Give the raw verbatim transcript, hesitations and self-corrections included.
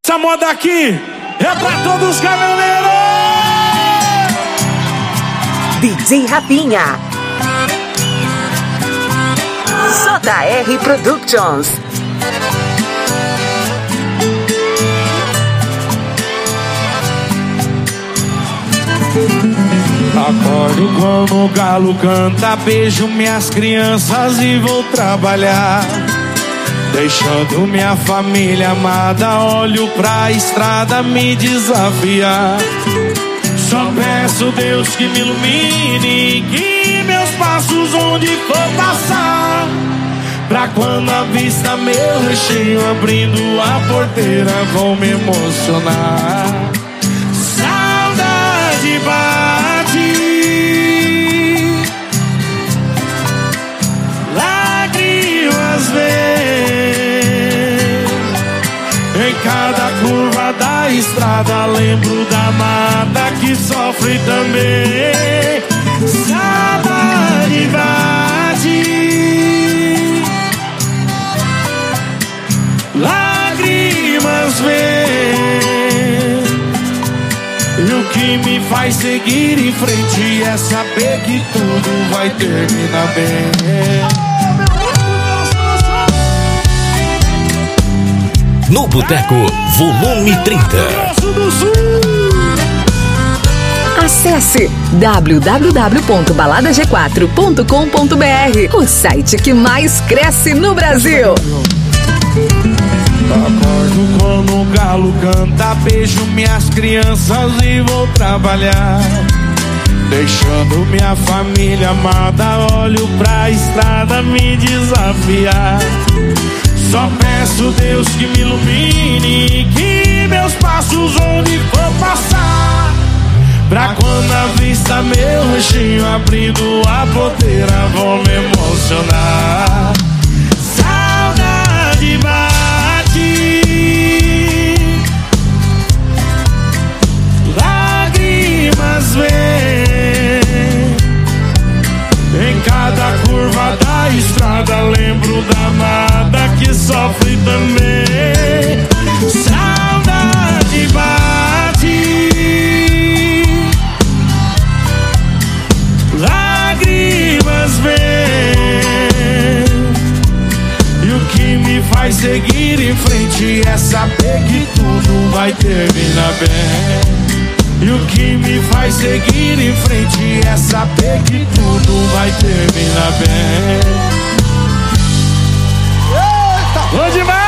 Essa moda aqui é pra todos os caminhoneiros. D J Rapinha, J R Productions. Acordo quando o galo canta, beijo minhas crianças e vou trabalhar. Deixando minha família amada, olho pra estrada me desafiar. Só peço Deus que me ilumine, que meus passos onde for passar, pra quando a vista meu recheio abrindo a porteira vão me emocionar. Saudade bate, lágrimas vêm em cada curva da estrada, lembro da mata que sofre também. Saudade bate, lágrimas vêm, e o que me faz seguir em frente é saber que tudo vai terminar bem. No Boteco, volume trinta. Acesse w w w ponto balada g quatro ponto com ponto b r, o site que mais cresce no Brasil. Acordo quando o galo canta, beijo minhas crianças e vou trabalhar. Deixando minha família amada, olho pra estrada me desafiar. Só peço Deus que me ilumine, que meus passos onde for passar, pra quando a vista meu recheio abrindo a porteira vão me emocionar. Saudade bate, lágrimas vêm em cada curva da estrada, lembro da amada que sofre também. Saudade bate, lágrimas vêm, e o que me faz seguir em frente é saber que tudo vai terminar bem. E o que me faz seguir em frente é saber que tudo vai terminar bem. Eita! Bom demais!